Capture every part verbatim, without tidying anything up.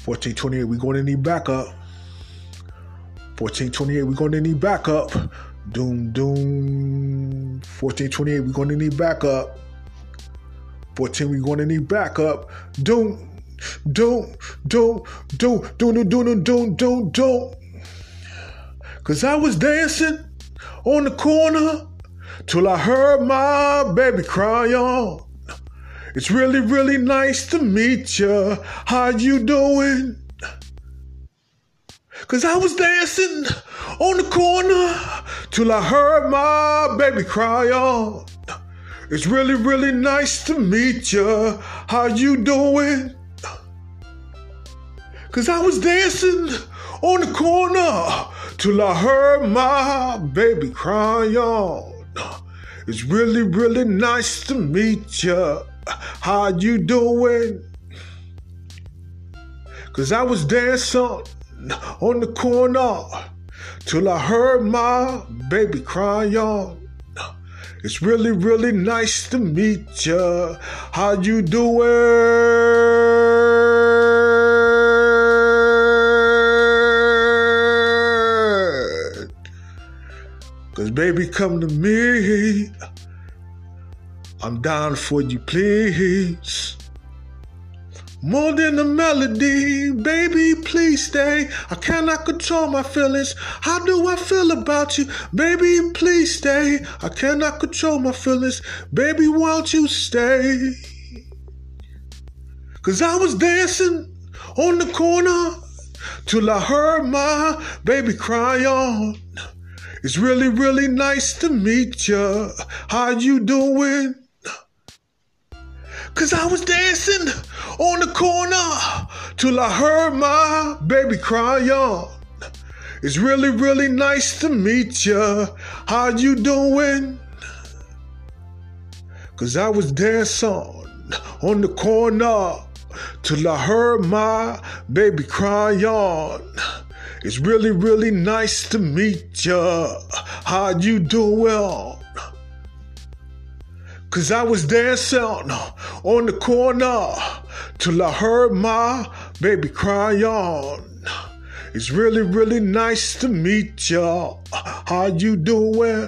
fourteen twenty-eight, we're going to need backup. fourteen twenty-eight, we're going to need backup. Doom, doom. fourteen twenty-eight, we're going to need backup. fourteen, we're going to need backup. Doom, doom, doom, doom, doom, doom, doom, doom, doom, doom. Cause I was dancing on the corner till I heard my baby cry on. It's really, really nice to meet you. How you doing? Cause I was dancing on the corner till I heard my baby cry on. It's really, really nice to meet you. How you doing? Cause I was dancing on the corner till I heard my baby cry on. It's really, really nice to meet you. How you doing? Cause I was dancing on the corner till I heard my baby cry on. It's really, really nice to meet you. How you doing? Cause baby, come to me. I'm down for you, please. More than a melody, baby, please stay. I cannot control my feelings. How do I feel about you? Baby, please stay. I cannot control my feelings. Baby, won't you stay? Cause I was dancing on the corner till I heard my baby cry on. It's really, really nice to meet you. How you doing? Cause I was dancing on the corner till I heard my baby cry on. It's really, really nice to meet you. How you doing? Cause I was dancing on the corner till I heard my baby cry on. It's really, really nice to meet you. How you doing? Cause I was dancing on the corner till I heard my baby cry on. It's really, really nice to meet you. How you doing?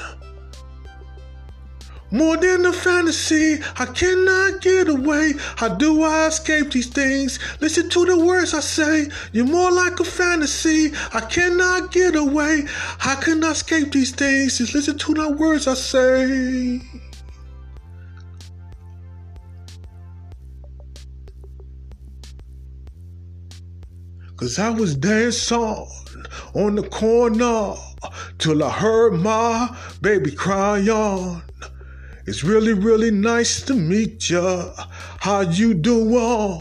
More than a fantasy, I cannot get away. How do I escape these things? Listen to the words I say. You're more like a fantasy, I cannot get away. How can I escape these things? Just listen to the words I say. Cause I was dancing on the corner till I heard my baby cry on. It's really, really nice to meet you. How you doing?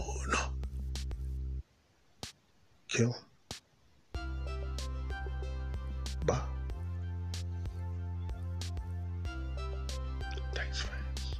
Kill. Bye. Thanks, friends.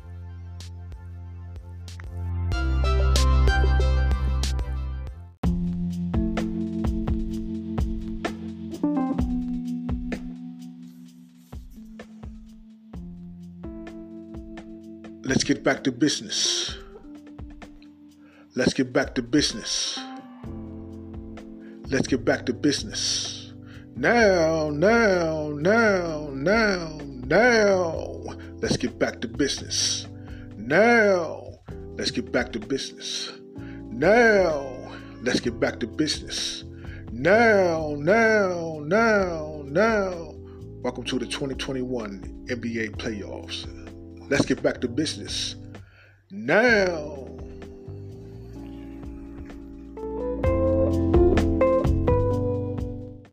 Let's get back to business. Let's get back to business. Let's get back to business. Now, now, now, now, now. Let's get back to business. Now, let's get back to business. Now, let's get back to business. Now, now, now, now. Welcome to the twenty twenty-one N B A playoffs. Let's get back to business. Now.